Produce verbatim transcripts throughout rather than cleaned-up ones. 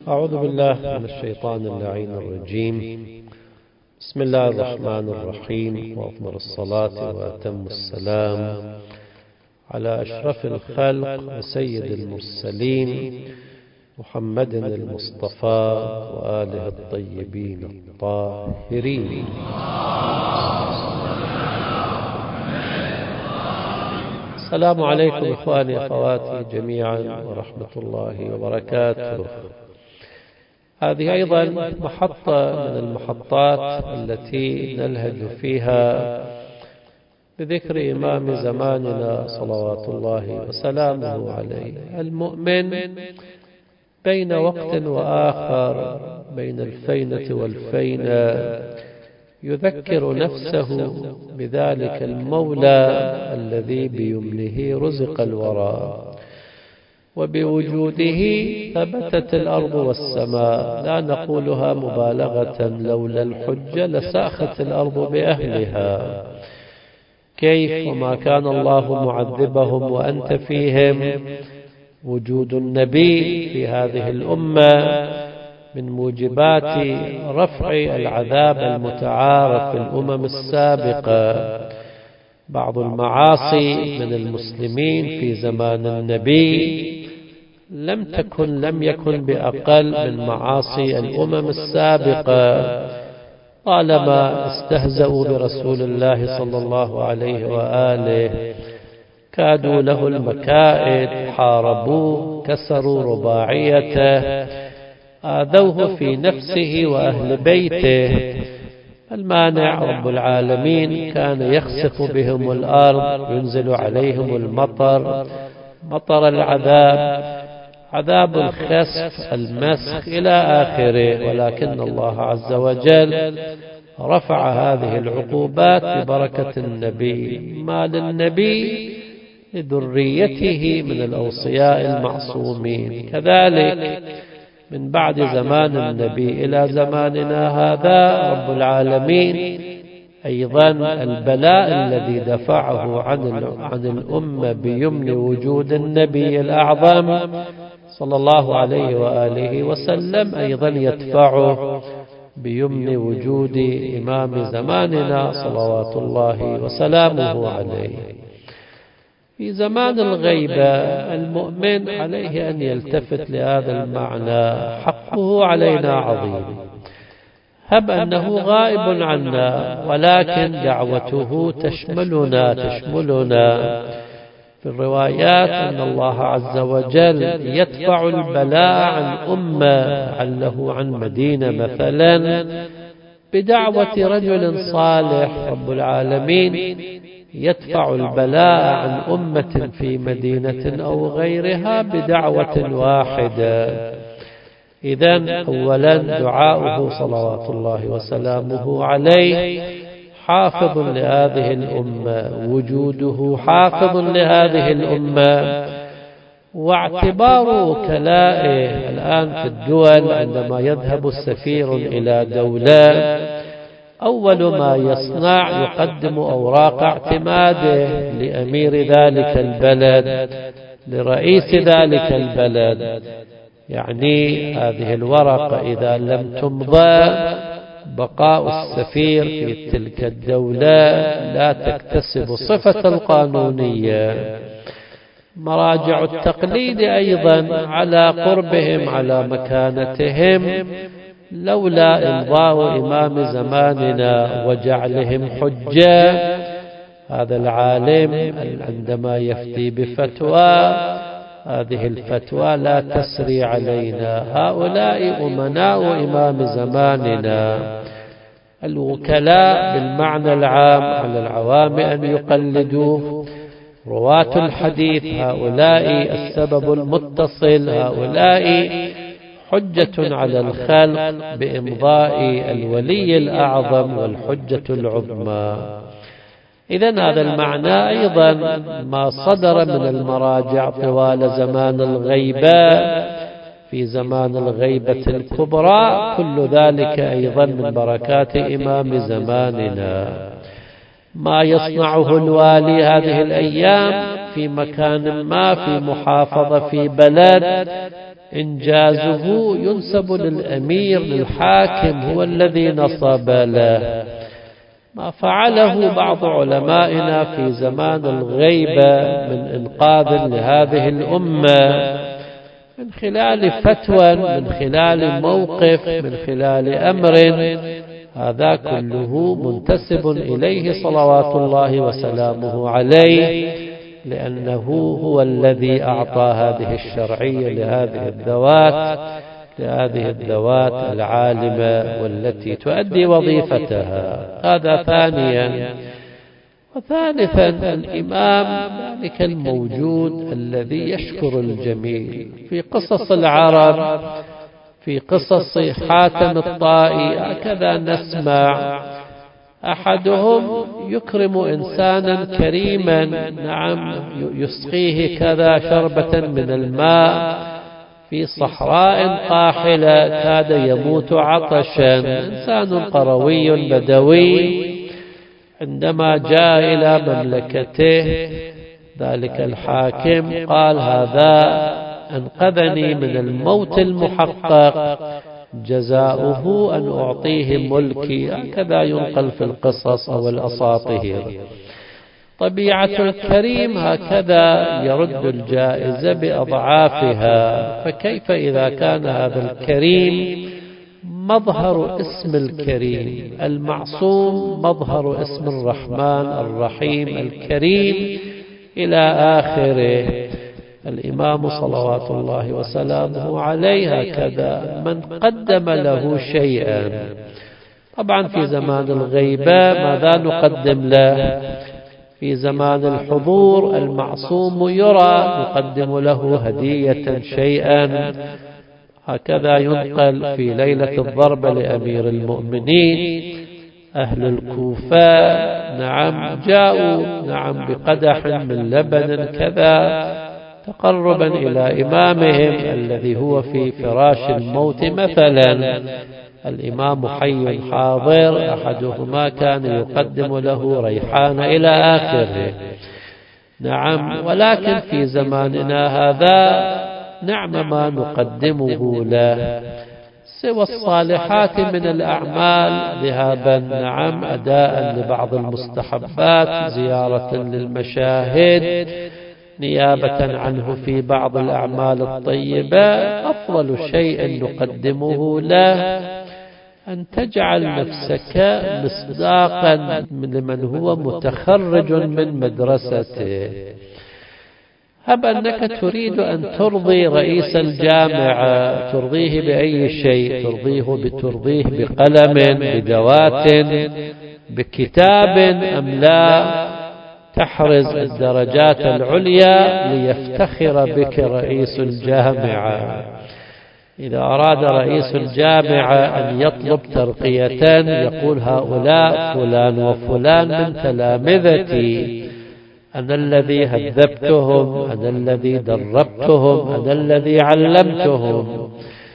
أعوذ بالله من الشيطان اللعين الرجيم. بسم الله الرحمن الرحيم، وأفضل الصلاة وأتم السلام على أشرف الخلق وسيد المرسلين محمد المصطفى وآله الطيبين الطاهرين. السلام عليكم إخواني أخواتي جميعا ورحمة الله وبركاته. هذه أيضا محطة من المحطات التي نلهج فيها بذكر إمام زماننا صلوات الله وسلامه عليه. المؤمن بين وقت وآخر، بين الفينة والفينة، يذكر نفسه بذلك المولى الذي بيمنه رزق الورى، وبوجوده ثبتت الأرض والسماء. لا نقولها مبالغة، لولا الحجة لساخت الأرض بأهلها. كيف وما كان الله معذبهم وأنت فيهم؟ وجود النبي في هذه الأمة من موجبات رفع العذاب المتعارف في الأمم السابقة. بعض المعاصي من المسلمين في زمان النبي لم تكن لم يكن بأقل من معاصي الأمم السابقة. طالما استهزأوا برسول الله صلى الله عليه وآله، كادوا له المكائد، حاربوه، كسروا رباعيته، آذوه في نفسه وأهل بيته. المانع رب العالمين كان يخسف بهم الأرض، ينزل عليهم المطر، مطر العذاب، عذاب الخسف، المسخ إلى آخره. ولكن الله عز وجل رفع هذه العقوبات ببركة النبي. ما للنبي لذريته من الأوصياء المعصومين. كذلك من بعد زمان النبي إلى زماننا هذا، رب العالمين أيضا البلاء الذي دفعه عن عن الأمة بيمن وجود النبي الأعظم صلى الله عليه وآله وسلم، أيضا يدفعه بيمن وجود إمام زماننا صلوات الله وسلامه عليه. في زمان الغيبة المؤمن عليه أن يلتفت لهذا المعنى. حقه علينا عظيم. هب أنه غائب عنا، ولكن دعوته تشملنا تشملنا في الروايات أن الله عز وجل يدفع البلاء عن أمة، لعله عن مدينة مثلا، بدعوة رجل صالح. رب العالمين يدفع البلاء عن أمة في مدينة أو غيرها بدعوة واحدة. إذن أولا دعاؤه صلوات الله وسلامه عليه حافظ لهذه الأمة، وجوده حافظ لهذه الأمة. واعتبار وكلائه الآن في الدول، عندما يذهب السفير إلى دولة، أول ما يصنع يقدم أوراق اعتماده لأمير ذلك البلد، لرئيس ذلك البلد. يعني هذه الورقة إذا لم تمضى، بقاء السفير في تلك الدولة لا تكتسب صفة القانونية. مراجع التقليد أيضا على قربهم، على مكانتهم، لولا إمضاء إمام زماننا وجعلهم حجة. هذا العالم عندما يفتي بفتوى، هذه الفتوى لا تسري علينا. هؤلاء أمناء إمام زماننا. الوكلاء بالمعنى العام على العوام أن يقلدوه. رواة الحديث هؤلاء السبب المتصل، هؤلاء حجة على الخلق بإمضاء الولي الأعظم والحجة العظمى. إذن هذا المعنى أيضا ما صدر من المراجع طوال زمان الغيبة. في زمان الغيبة الكبرى كل ذلك أيضا من بركات إمام زماننا. ما يصنعه الوالي هذه الأيام في مكان ما، في محافظة، في بلد، إنجازه ينسب للأمير للحاكم، هو الذي نصب له. ما فعله بعض علمائنا في زمان الغيبة من إنقاذ لهذه الأمة من خلال فتوى، من خلال موقف، من خلال أمر، هذا كله منتسب إليه صلوات الله وسلامه عليه، لأنه هو الذي أعطى هذه الشرعية لهذه الذوات لهذه الذوات العالمة والتي تؤدي وظيفتها. هذا ثانيا. وثالثا الإمام ذلك الموجود الذي يشكر الجميل. في قصص العرب، في قصص حاتم الطائي هكذا نسمع أحدهم يكرم إنسانا كريما، نعم، يسقيه كذا شربة من الماء في صحراء قاحلة كاد يموت عطشا، إنسان قروي بدوي. عندما جاء إلى مملكته ذلك الحاكم قال: هذا أنقذني من الموت المحقق، جزاؤه أن أعطيه ملكي. هكذا ينقل في القصص أو الأساطير. طبيعة الكريم هكذا يرد الجائزة بأضعافها. فكيف إذا كان هذا الكريم مظهر اسم الكريم، المعصوم مظهر اسم الرحمن الرحيم الكريم إلى آخره. الإمام صلوات الله وسلامه عليه هكذا من قدم له شيئا. طبعا في زمان الغيبة ماذا نقدم له؟ في زمان الحضور المعصوم يرى، نقدم له هدية شيئا. هكذا ينقل في ليلة الضرب لأمير المؤمنين أهل الكوفة، نعم، جاءوا نعم بقدح من لبن كذا تقربا إلى إمامهم الذي هو في فراش الموت مثلا. الإمام حي حاضر، أحدهما كان يقدم له ريحان إلى آخره. نعم، ولكن في زماننا هذا نعم ما نقدمه له سوى الصالحات من الأعمال، ذهابا نعم أداء لبعض المستحبات، زيارة للمشاهد، نيابة عنه في بعض الأعمال الطيبة. أفضل شيء نقدمه له أن تجعل نفسك مصداقا لمن هو متخرج من مدرسته. هب أنك تريد أن ترضي رئيس الجامعة، ترضيه بأي شيء، ترضيه بترضيه بقلم، بدوات، بكتاب، أم لا تحرز الدرجات العليا ليفتخر بك رئيس الجامعة؟ إذا أراد رئيس الجامعة أن يطلب ترقية يقول: هؤلاء فلان وفلان من تلامذتي، أنا الذي هذبتهم، أنا الذي دربتهم، أنا الذي علمتهم.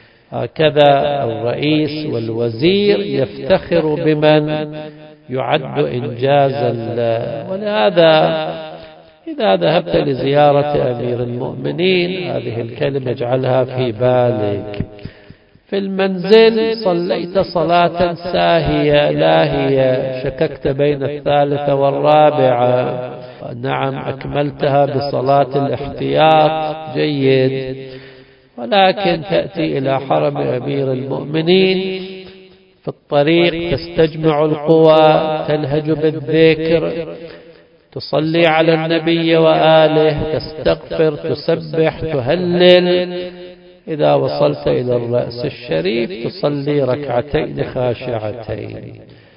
هكذا الرئيس والوزير يفتخر بمن يعد إنجازا له. ولهذا إذا ذهبت لزيارة أمير المؤمنين هذه الكلمة اجعلها في بالك. في المنزل صليت صلاة ساهية لاهية، شككت بين الثالثة والرابعة، نعم أكملتها بصلاة الاحتياط، جيد. ولكن تأتي إلى حرم أمير المؤمنين في الطريق تستجمع القوى، تلهج بالذكر، تصلي على النبي وآله، تستغفر، تسبح، تهلل. إذا وصلت إلى الرأس الشريف تصلي ركعتين خاشعتين،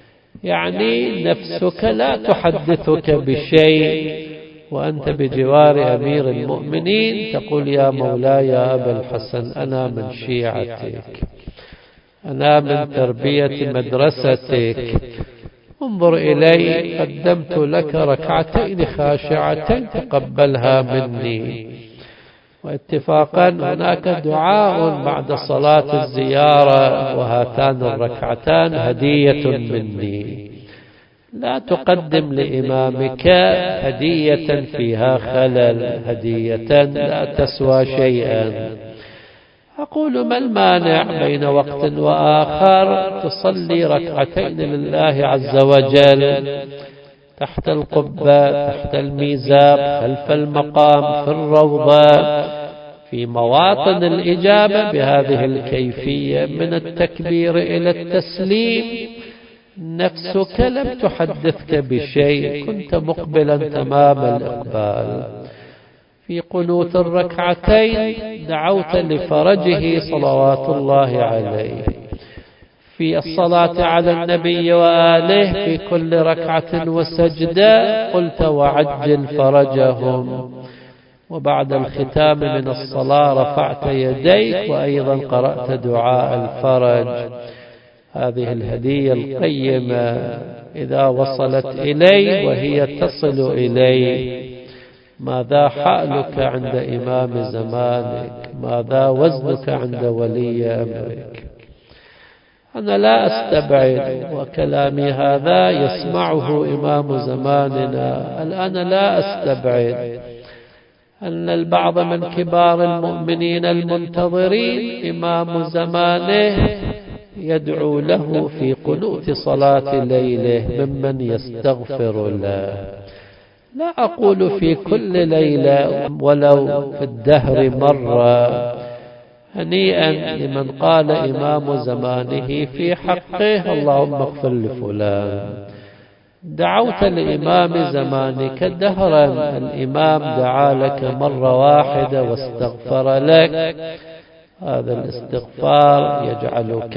يعني نفسك لا تحدثك بشيء وأنت بجوار أمير المؤمنين، تقول: يا مولاي يا أبا الحسن، أنا من شيعتك، أنا من تربية مدرستك، انظر إلي، قدمت لك ركعتين خاشعتين، تقبلها مني. واتفاقا هناك دعاء بعد صلاة الزيارة، وهاتان الركعتان هدية مني. لا تقدم لإمامك هدية فيها خلل، هدية لا تسوى شيئا. أقول ما المانع بين وقت وآخر تصلي ركعتين لله عز وجل تحت القبة، تحت الميزاب، خلف المقام، في الروضة، في مواطن الإجابة بهذه الكيفية من التكبير إلى التسليم، نفسك لم تحدثك بشيء، كنت مقبلا تمام الإقبال. في قنوت الركعتين دعوت لفرجه صلوات الله عليه. في الصلاة على النبي وآله في كل ركعة وسجدة قلت وعجل فرجهم. وبعد الختام من الصلاة رفعت يديك وأيضا قرأت دعاء الفرج. هذه الهدية القيمة إذا وصلت إلي وهي تصل إلي، ماذا حالك عند إمام زمانك؟ ماذا وزنك عند ولي أمرك؟ أنا لا أستبعد، وكلامي هذا يسمعه إمام زماننا الآن، لا أستبعد أن البعض من كبار المؤمنين المنتظرين إمام زمانه يدعو له في قنوت صلاة ليله ممن يستغفر له. لا أقول في كل ليلة ولو في الدهر مرة. هنيئا لمن قال إمام زمانه في حقه اللهم اغفر لفلان. دعوت لإمام زمانك دهرا، الإمام دعا لك مرة واحدة واستغفر لك، هذا الاستغفار يجعلك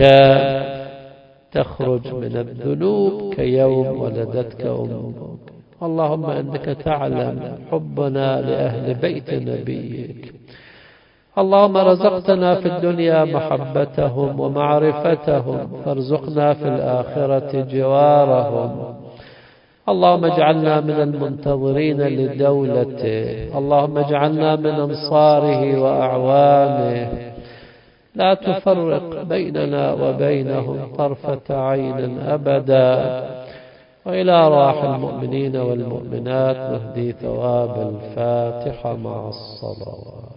تخرج من الذنوب كيوم ولدتك أمك. اللهم إنك تعلم حبنا لأهل بيت نبيك. اللهم رزقتنا في الدنيا محبتهم ومعرفتهم، فارزقنا في الآخرة جوارهم. اللهم اجعلنا من المنتظرين لدولته، اللهم اجعلنا من أنصاره وأعوانه. لا تفرق بيننا وبينهم طرفة عين أبدا. وإلى أرواح المؤمنين والمؤمنات نهدي ثواب الفاتحة مع الصلوات.